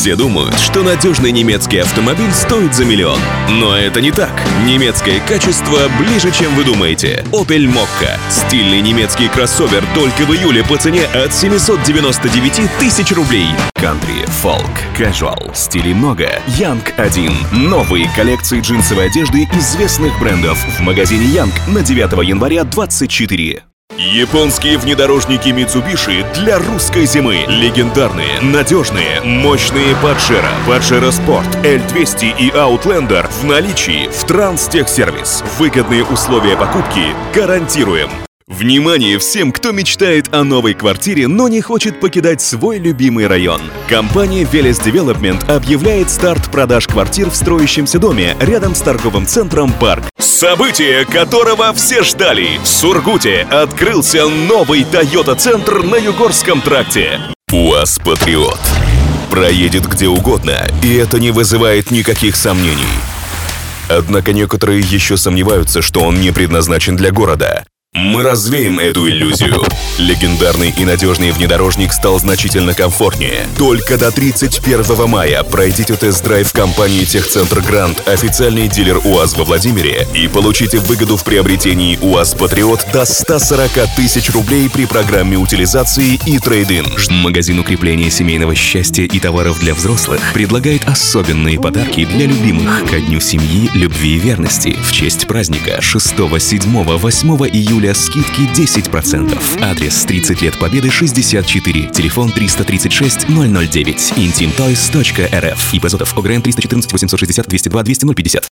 Все думают, что надежный немецкий автомобиль стоит за миллион. Но это не так. Немецкое качество ближе, чем вы думаете. Opel Mokka. Стильный немецкий кроссовер только в июле по цене от 799 тысяч рублей. Country, folk, casual. Стилей много. Young 1. Новые коллекции джинсовой одежды известных брендов в магазине Young на 9 января 24. Японские внедорожники Mitsubishi для русской зимы. Легендарные, надежные, мощные Pajero, Pajero Sport, L200 и Outlander в наличии в Транстехсервис. Выгодные условия покупки гарантируем. Внимание всем, кто мечтает о новой квартире, но не хочет покидать свой любимый район. Компания Veles Development объявляет старт продаж квартир в строящемся доме рядом с торговым центром «Парк». Событие, которого все ждали. В Сургуте открылся новый Toyota-центр на Югорском тракте. УАЗ Патриот проедет где угодно, и это не вызывает никаких сомнений. Однако некоторые еще сомневаются, что он не предназначен для города. Мы развеем эту иллюзию. Легендарный и надежный внедорожник стал значительно комфортнее. Только до 31 мая пройдите тест-драйв компании Техцентр Гранд, официальный дилер УАЗ во Владимире, и получите выгоду в приобретении УАЗ Патриот до 140 тысяч рублей при программе утилизации и трейд-ин. Магазин укрепления семейного счастья и товаров для взрослых предлагает особенные подарки для любимых ко Дню семьи, любви и верности. В честь праздника 6, 7, 8 июля скидки 10%. Адрес: 30 лет Победы, 64. Телефон 336 009. intimtoys.rf. ИП Зотов. ОГРН 314 860 202 200 050.